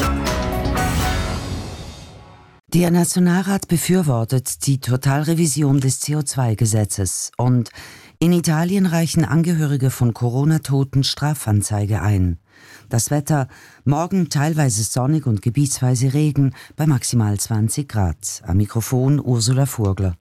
Der Nationalrat befürwortet die Totalrevision des CO2-Gesetzes und in Italien reichen Angehörige von Corona-Toten Strafanzeige ein. Das Wetter: morgen teilweise sonnig und gebietsweise Regen bei maximal 20 Grad. Am Mikrofon Ursula Furgler.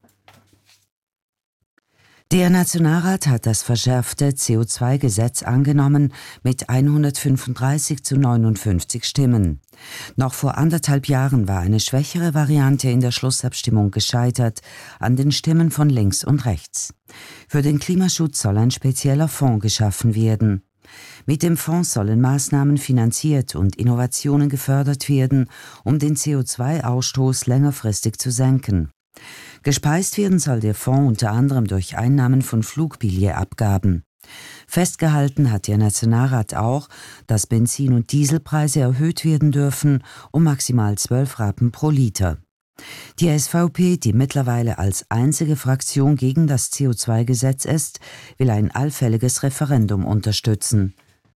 Der Nationalrat hat das verschärfte CO2-Gesetz angenommen mit 135 zu 59 Stimmen. Noch vor 1,5 Jahren war eine schwächere Variante in der Schlussabstimmung gescheitert an den Stimmen von links und rechts. Für den Klimaschutz soll ein spezieller Fonds geschaffen werden. Mit dem Fonds sollen Maßnahmen finanziert und Innovationen gefördert werden, um den CO2-Ausstoß längerfristig zu senken. Gespeist werden soll der Fonds unter anderem durch Einnahmen von Flugbillettabgaben. Festgehalten hat der Nationalrat auch, dass Benzin- und Dieselpreise erhöht werden dürfen um maximal 12 Rappen pro Liter. Die SVP, die mittlerweile als einzige Fraktion gegen das CO2-Gesetz ist, will ein allfälliges Referendum unterstützen.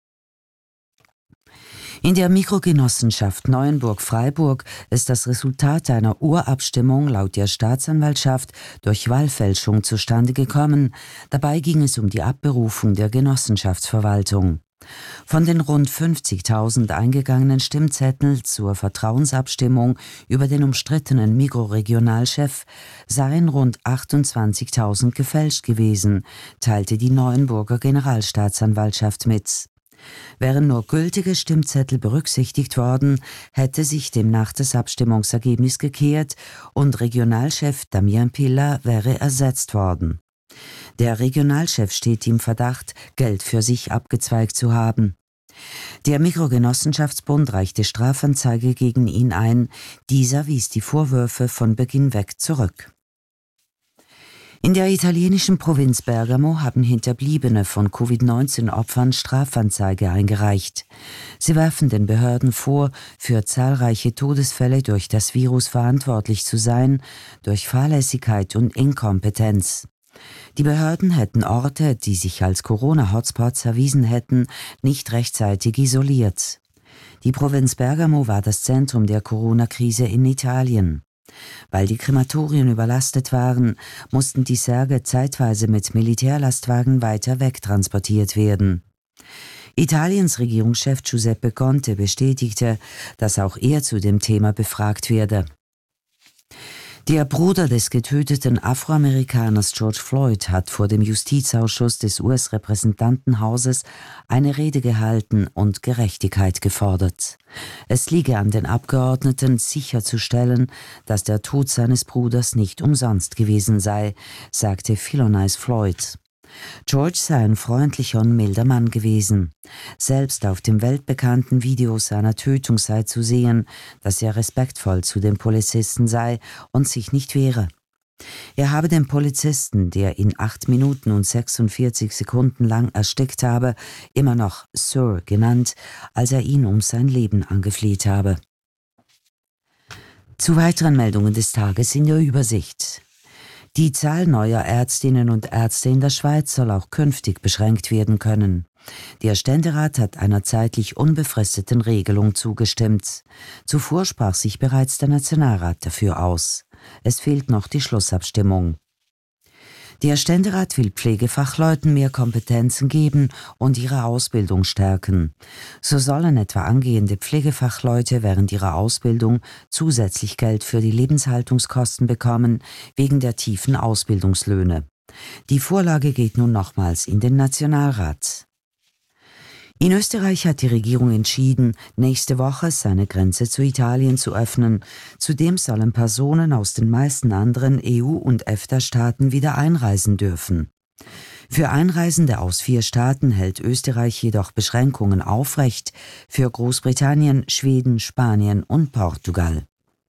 In der Mikrogenossenschaft Neuenburg-Freiburg ist das Resultat einer Urabstimmung laut der Staatsanwaltschaft durch Wahlfälschung zustande gekommen. Dabei ging es um die Abberufung der Genossenschaftsverwaltung. Von den rund 50.000 eingegangenen Stimmzetteln zur Vertrauensabstimmung über den umstrittenen Mikroregionalchef seien rund 28.000 gefälscht gewesen, teilte die Neuenburger Generalstaatsanwaltschaft mit. Wären nur gültige Stimmzettel berücksichtigt worden, hätte sich demnach das Abstimmungsergebnis gekehrt und Regionalchef Damian Pilla wäre ersetzt worden. Der Regionalchef steht im Verdacht, Geld für sich abgezweigt zu haben. Der Mikrogenossenschaftsbund reichte Strafanzeige gegen ihn ein. Dieser wies die Vorwürfe von Beginn weg zurück. In der italienischen Provinz Bergamo haben Hinterbliebene von Covid-19-Opfern Strafanzeige eingereicht. Sie werfen den Behörden vor, für zahlreiche Todesfälle durch das Virus verantwortlich zu sein, durch Fahrlässigkeit und Inkompetenz. Die Behörden hätten Orte, die sich als Corona-Hotspots erwiesen hätten, nicht rechtzeitig isoliert. Die Provinz Bergamo war das Zentrum der Corona-Krise in Italien. Weil die Krematorien überlastet waren, mussten die Särge zeitweise mit Militärlastwagen weiter weg transportiert werden. Italiens Regierungschef Giuseppe Conte bestätigte, dass auch er zu dem Thema befragt werde. Der Bruder des getöteten Afroamerikaners George Floyd hat vor dem Justizausschuss des US-Repräsentantenhauses eine Rede gehalten und Gerechtigkeit gefordert. Es liege an den Abgeordneten, sicherzustellen, dass der Tod seines Bruders nicht umsonst gewesen sei, sagte Philonise Floyd. George sei ein freundlicher und milder Mann gewesen. Selbst auf dem weltbekannten Video seiner Tötung sei zu sehen, dass er respektvoll zu den Polizisten sei und sich nicht wehre. Er habe den Polizisten, der ihn 8 Minuten und 46 Sekunden lang erstickt habe, immer noch Sir genannt, als er ihn um sein Leben angefleht habe. Zu weiteren Meldungen des Tages in der Übersicht. Die Zahl neuer Ärztinnen und Ärzte in der Schweiz soll auch künftig beschränkt werden können. Der Ständerat hat einer zeitlich unbefristeten Regelung zugestimmt. Zuvor sprach sich bereits der Nationalrat dafür aus. Es fehlt noch die Schlussabstimmung. Der Ständerat will Pflegefachleuten mehr Kompetenzen geben und ihre Ausbildung stärken. So sollen etwa angehende Pflegefachleute während ihrer Ausbildung zusätzlich Geld für die Lebenshaltungskosten bekommen, wegen der tiefen Ausbildungslöhne. Die Vorlage geht nun nochmals in den Nationalrat. In Österreich hat die Regierung entschieden, nächste Woche seine Grenze zu Italien zu öffnen. Zudem sollen Personen aus den meisten anderen EU- und EFTA-Staaten wieder einreisen dürfen. Für Einreisende aus 4 Staaten hält Österreich jedoch Beschränkungen aufrecht, für Großbritannien, Schweden, Spanien und Portugal.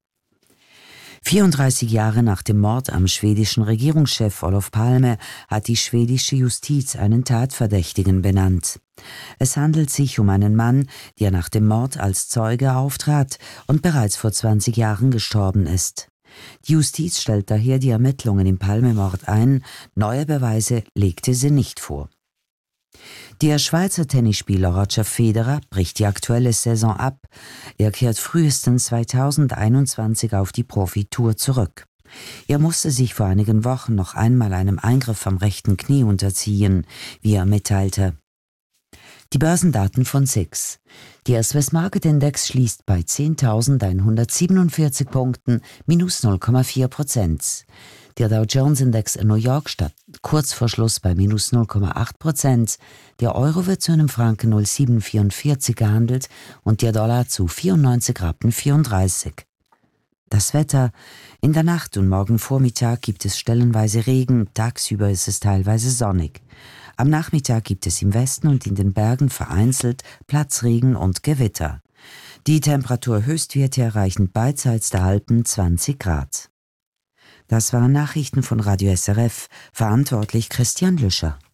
34 Jahre nach dem Mord am schwedischen Regierungschef Olof Palme hat die schwedische Justiz einen Tatverdächtigen benannt. Es handelt sich um einen Mann, der nach dem Mord als Zeuge auftrat und bereits vor 20 Jahren gestorben ist. Die Justiz stellt daher die Ermittlungen im Palme-Mord ein, neue Beweise legte sie nicht vor. Der Schweizer Tennisspieler Roger Federer bricht die aktuelle Saison ab. Er kehrt frühestens 2021 auf die Profitour zurück. Er musste sich vor einigen Wochen noch einmal einem Eingriff am rechten Knie unterziehen, wie er mitteilte. Die Börsendaten von SIX. Der Swiss Market Index schließt bei 10.147 Punkten, minus 0,4%. Der Dow Jones Index in New York statt kurz vor Schluss bei minus 0,8%. Der Euro wird zu einem Franken 0,744 gehandelt und der Dollar zu 94,34 Rappen. Das Wetter: In der Nacht und morgen Vormittag gibt es stellenweise Regen, tagsüber ist es teilweise sonnig. Am Nachmittag gibt es im Westen und in den Bergen vereinzelt Platzregen und Gewitter. Die Temperaturhöchstwerte erreichen beidseits der Alpen 20 Grad. Das waren Nachrichten von Radio SRF, verantwortlich Christian Lüscher.